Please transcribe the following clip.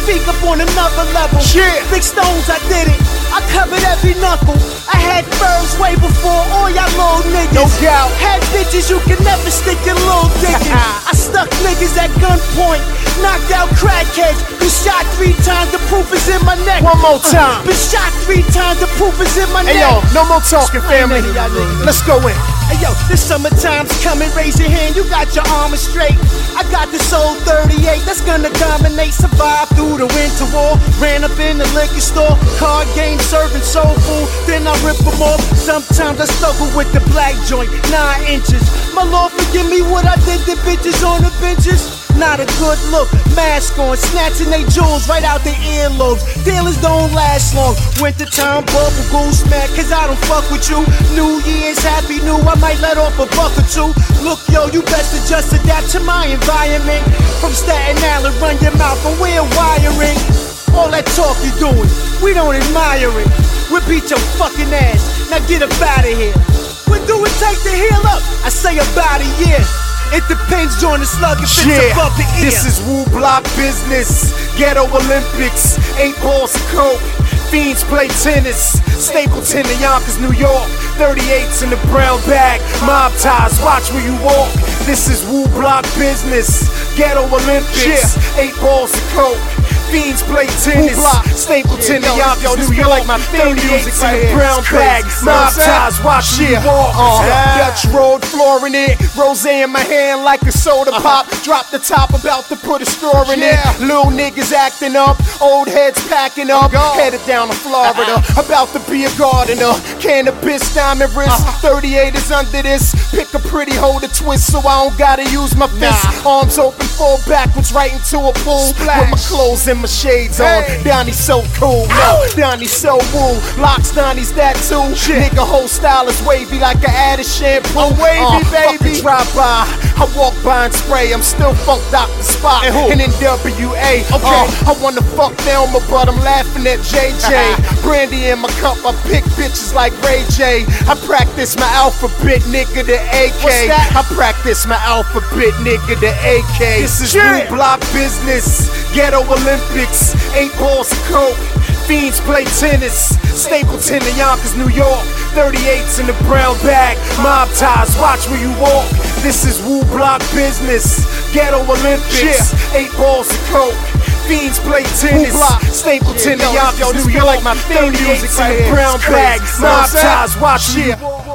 speak up on another level. Yeah. Big Stones, I did it. I covered every knuckle. I had birds way before all y'all little niggas. No doubt. Had bitches you can never stick your little dick in. I stuck niggas at gunpoint. Knocked out crackheads. Been shot 3 times, the proof is in my neck. One more time. Been shot 3 times, the proof is in my neck. Hey yo, no more talking, family. Let's go in. Hey yo, this summertime's coming, raise your hand, you got your armor straight. I got this old 38 that's gonna dominate. Survive through the winter war. Ran up in the liquor store, card game serving soul food, then I rip them off. Sometimes I struggle with the black joint, 9 inches. My Lord forgive me what I did to bitches on the benches. Not a good look, mask on, snatching they jewels right out their earlobes. Dealers don't last long. Wintertime bubble goose mad, cause I don't fuck with you. New Year's, happy new, I might let off a buck or two. Look yo, you best to just adapt to my environment. From Staten Island, run your mouth and we're wiring. All that talk you doing, we don't admire it. We beat your fucking ass, now get up out of here. What do it take to heal up? I say about a year. It depends on the slug if it's above the ear. This is Woo Block business. Ghetto Olympics, 8 balls of coke. Fiends play tennis. Stapleton in Yonkers, New York. 38s in the brown bag. Mob ties, watch where you walk. This is Woo Block business. Ghetto Olympics, 8 balls of coke. Fiends play tennis. Stapleton in Yonkers, New York. 38s in the brown bag. Mob ties, watch where you walk. Dutch road, flooring it. Rose in my hand like a soda pop. Drop the top, about to put a straw in it. Little niggas acting up, old heads packing up. Headed down to Florida, about to be a gardener. Cannabis, diamond wrist, 38 is under this. Pick a pretty hoe to twist so I don't gotta use my fists. Arms open, fall backwards right into a pool. With my clothes and my shades on. Donnie's so cool, no, Donnie's so woo. Locks, Donnie's that too. Nigga whole style is wavy like an added shampoo. Wavy, baby. Drive by, I walk by and spray. I'm still Funk Dr. Spock and NWA. I wanna fuck Thelma, but I'm laughing at JJ. Brandy in my cup, I pick bitches like Ray J. I practice my alphabet, nigga, the AK. I practice my alphabet, nigga, the AK. This is Woo Block business. Ghetto Olympics, 8 balls of coke. Fiends play tennis. Stapleton in Yonkers, New York. 38s in the brown bag. Mob ties, watch where you walk. This is Woo Block business. Ghetto Olympics, 8 balls of coke. Fiends play tennis. Stapleton in Yonkers, New York. 38s in the brown bag. Mob ties, watch where you walk.